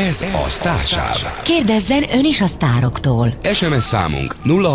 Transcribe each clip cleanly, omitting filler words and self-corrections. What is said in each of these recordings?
Ez a Sztársáv. Kérdezzen ön is a sztároktól. SMS számunk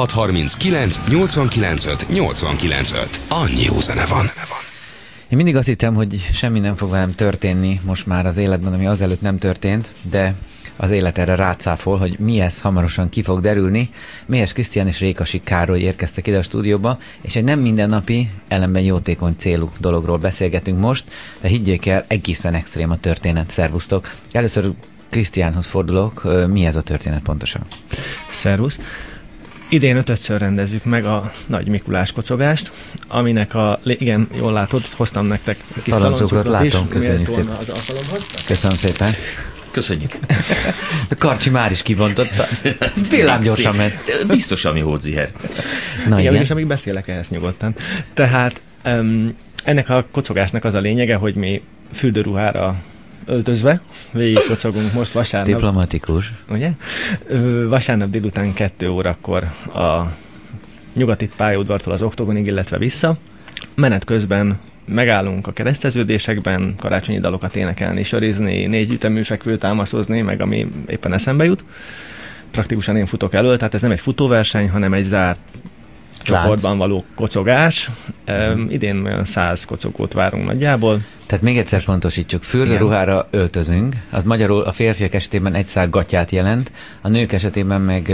0639 895 895. Annyi jó zene van. Én mindig azt hittem, hogy semmi nem fog velem történni most már az életben, ami azelőtt nem történt, de az élet erre rácáfol, hogy mi ez hamarosan ki fog derülni. Méhes Krisztián és Rékasi Károly érkeztek ide a stúdióba, és egy nem mindennapi, ellenben jótékony célú dologról beszélgetünk most, de higgyék el, egészen extrém a történet. Szervusztok! Először Krisztiánhoz fordulok, mi ez a történet pontosan? Szervusz! Idén 5-ször rendezzük meg a Nagy Mikulás kocogást, aminek igen, jól látod, hoztam nektek kis szaloncukrot látom, köszönjük szépen. Az alkalomhoz. Köszönöm szépen. Köszönjük. A Karcsi már is kibontotta. Villám gyorsan ment. Biztos, ami hódziher. Na igen. És amíg beszélek ehhez nyugodtan. Tehát ennek a kocogásnak az a lényege, hogy mi fürdőruhára öltözve végig kocogunk most vasárnap. Diplomatikus. Ugye? Vasárnap délután 2 órakor a nyugati pályaudvartól az Oktogonig, illetve vissza. Menet közben megállunk a kereszteződésekben, karácsonyi dalokat énekelni, sorizni, 4 ütemű fekvőt támaszozni, meg ami éppen eszembe jut. Praktikusan én futok elől, tehát ez nem egy futóverseny, hanem egy zárt csoportban való kocogás. Idén olyan 100 kocogót várunk nagyjából. Tehát még egyszer pontosítsuk, fürdőruhára öltözünk, az magyarul a férfiak esetében egy szál gatyát jelent, a nők esetében meg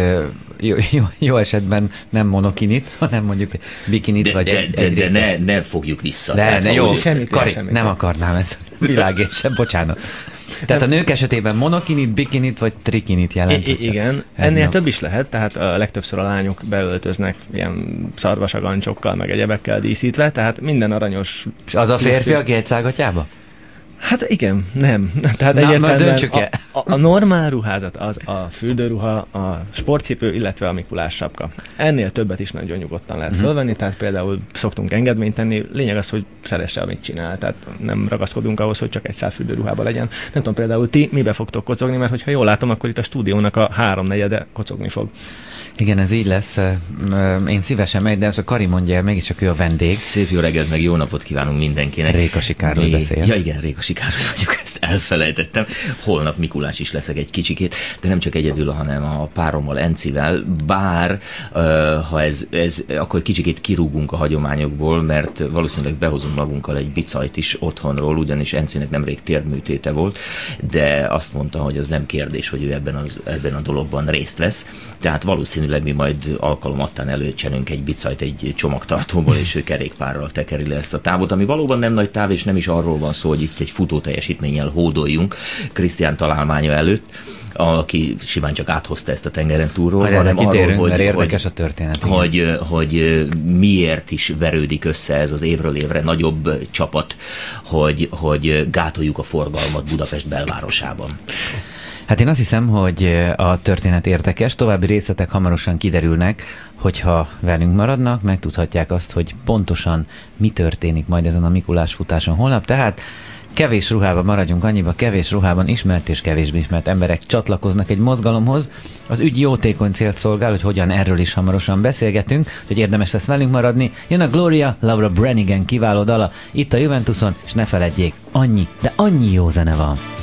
jó esetben nem monokinit, hanem mondjuk bikinit vagy de ne fogjuk vissza. Ne, jó, Kari, semmit. nem akarnám ezt világésebb, bocsánat. Tehát a nők esetében monokinit, bikinit vagy trikinit jelent. Igen, ennél több is lehet, tehát a legtöbbször a lányok beöltöznek ilyen szarvasagancsokkal, meg egyebekkel díszítve, tehát minden aranyos... És az a férfi, aki egy szágatjába? Hát igen, nem. Tehát egyértelműen a normál ruházat az a fürdőruha, a sportcipő, illetve a Mikulás sapka. Ennél többet is nagyon nyugodtan lehet fölvenni, tehát például szoktunk engedményt tenni, lényeg az, hogy szeresse, amit csinál, tehát nem ragaszkodunk ahhoz, hogy csak egy szál fürdőruhában legyen. Nem tudom, például ti mibe fogtok kocogni, mert hogyha jól látom, akkor itt a stúdiónak a 3/4 kocogni fog. Igen, ez így lesz. Én szívesen megy, de azt a Kari mondja el, mégiscsak ő a vendég. Szép jó reggelt, meg jó napot kívánunk mindenkinek. Rékasi Károly beszél. Ja igen, Rékasi Károly vagyok, ezt elfelejtettem. Holnap Mikulás is leszek egy kicsikét, de nem csak egyedül, hanem a párommal, Encivel, bár ha ez akkor kicsikét kirúgunk a hagyományokból, mert valószínűleg behozunk magunkkal egy bicajt is otthonról, ugyanis Encinek nemrég térdműtéte volt, de azt mondta, hogy az nem kérdés, hogy ő ebben a dologban részt vesz. Tehát valószínűleg mi majd alkalomattán előcsenünk egy bicajt egy csomagtartóból, és ő kerékpárral tekeri le ezt a távot, ami valóban nem nagy táv, és nem is arról van szó, hogy itt egy futó teljesítménnyel hódoljunk Krisztián találmánya előtt, aki simán csak áthozta ezt a tengeren túlról, hanem arról, mert érdekes a történet. Hogy miért is verődik össze ez az évről évre nagyobb csapat, hogy gátoljuk a forgalmat Budapest belvárosában. Hát én azt hiszem, hogy a történet érdekes, további részletek hamarosan kiderülnek, hogyha velünk maradnak, megtudhatják azt, hogy pontosan mi történik majd ezen a Mikulás futáson holnap, tehát kevés ruhában maradjunk annyiba, kevés ruhában ismert és kevésbé ismert emberek csatlakoznak egy mozgalomhoz. Az ügy jótékony célt szolgál, hogy hogyan, erről is hamarosan beszélgetünk, hogy érdemes lesz velünk maradni. Jön a Gloria, Laura Branigan kiváló dala itt a Juventuson, és ne feledjék, annyi, de annyi jó zene van.